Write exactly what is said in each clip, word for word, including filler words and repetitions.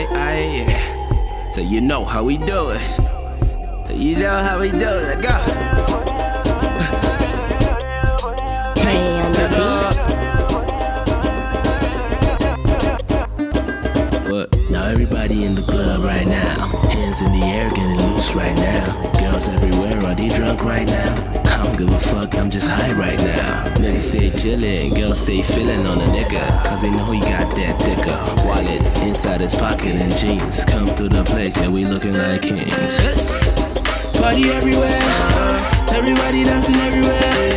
I, I, yeah. So you know how we do it. So you know how we do it. Let's go. Play on the beat. What? Now everybody in the club right now. Hands in the air, getting loose right now. Girls everywhere, are they drunk right now? I don't give a fuck, I'm just high right now. Niggas stay chillin', girls stay feelin' on a nigga, cause they know he got that thicker wallet inside his pocket and jeans. Come through the place, yeah, we looking like kings. Yes. Party everywhere, everybody dancing everywhere.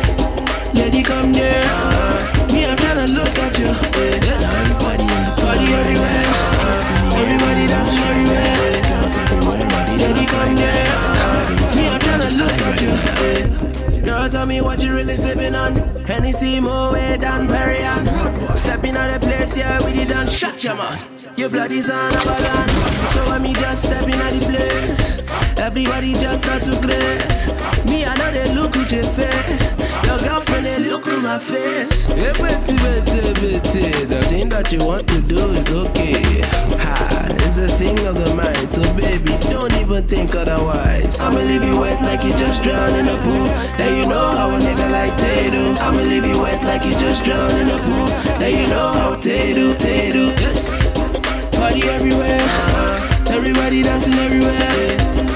Lady come near, me I'm tryna look at you. Yes. Everybody in the party everywhere, everybody dancing everywhere. Girls everywhere, lady come near, me I'm tryna look at you. Girl, tell me what you really sippin' on. Hennessy, Moet, than Perrier. Stepping out the place, yeah, we didn't shut your mouth. Your bloody son of a gun. So when me just stepping out the place, everybody just start to grace. Me, I know they look at your face. Your girlfriend, they look at my face. Hey, betty, betty, betty. The thing that you want to do is okay. Ha, it's a thing of the mind. So baby, don't even think otherwise. I'ma leave you wet like you just drowned in a pool. Now you know how a nigga like Tay do. I'ma leave you wet like you just drowned in a pool. Now you know how Tay do, Tay do. Yes. Party everywhere, everybody dancing everywhere.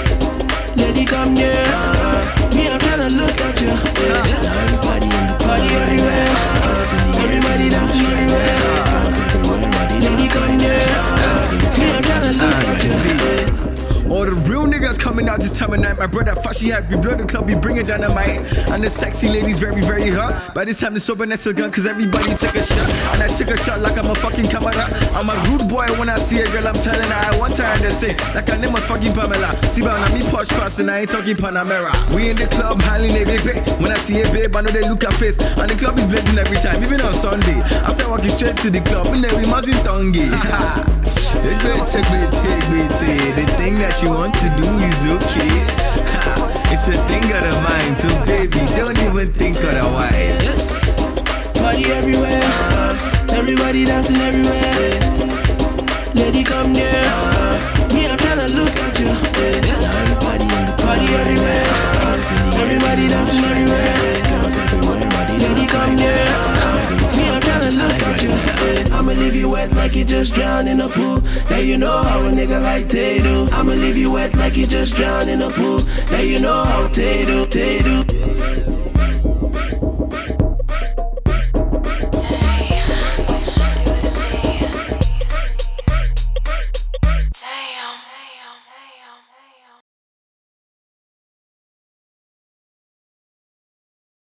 Lady come near, me I'm tryna look at you. Yes. Everybody in the party everywhere, everybody dancing everywhere. Lady come near, me I'm tryna look at you. All the real niggas coming out this time of night. My brother Fashy had we blow the club, we bring it dynamite. And the sexy ladies very, very hot. By this time the soberness is gone, cause everybody take a shot. And I take a shot like I'm a fucking camera. I'm a rude boy when I see a girl, I'm telling her I want her and they say, like her name was fucking Pamela. See but I'm me posh person, I ain't talking Panamera. We in the club, handling a baby. When I see a babe, I know they look at face. And the club is blazing every time, even on Sunday. After walking straight to the club, and then we must in Tongi. Take me, take me, take me, take the thing that you want to do is okay. It's a thing of the mind, so baby, don't even think otherwise. Yes. Party everywhere, everybody dancing everywhere. Lady come near, me I'm tryna look at you. Yes. Everybody in the party everywhere, everybody dancing everywhere. Lady come near, me I'm tryna look at you. I'ma leave you wet like you just drowned in a pool. Now you know how a nigga like Tay do. I'ma leave you wet like you just drowned in a pool. Now you know how Tay do, Tay do.